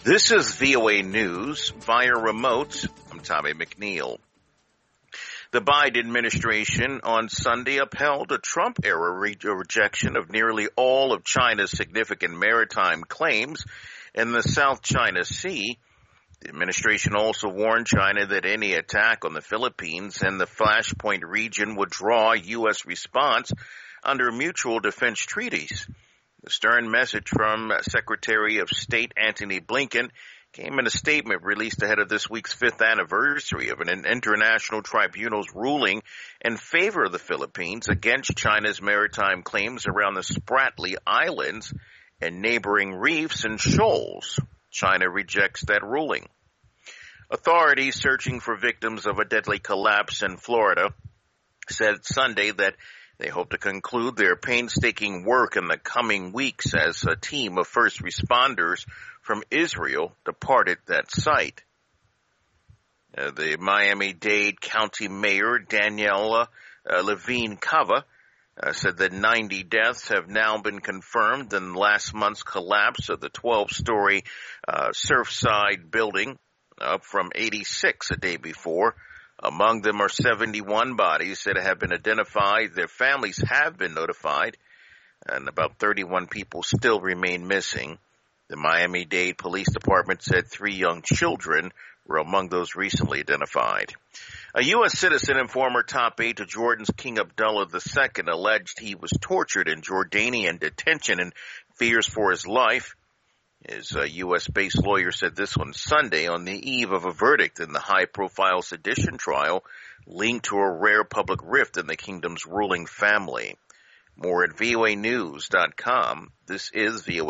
This is VOA News via remote. I'm Tommy McNeil. The Biden administration on Sunday upheld a Trump-era rejection of nearly all of China's significant maritime claims in the South China Sea. The administration also warned China that any attack on the Philippines and the Flashpoint region would draw a U.S. response under mutual defense treaties. The stern message from Secretary of State Antony Blinken came in a statement released ahead of this week's fifth anniversary of an international tribunal's ruling in favor of the Philippines against China's maritime claims around the Spratly Islands and neighboring reefs and shoals. China rejects that ruling. Authorities searching for victims of a deadly collapse in Florida said Sunday that they hope to conclude their painstaking work in the coming weeks as a team of first responders from Israel departed that site. The Miami-Dade County Mayor Daniela Levine Cava said that 90 deaths have now been confirmed in last month's collapse of the 12-story Surfside building, up from 86 a day before. Among them are 71 bodies that have been identified. Their families have been notified, and about 31 people still remain missing. The Miami-Dade Police Department said 3 young children were among those recently identified. A U.S. citizen and former top aide to Jordan's King Abdullah II alleged he was tortured in Jordanian detention and fears for his life. His U.S.-based lawyer said this on Sunday on the eve of a verdict in the high-profile sedition trial linked to a rare public rift in the kingdom's ruling family. More at voanews.com. This is VOA.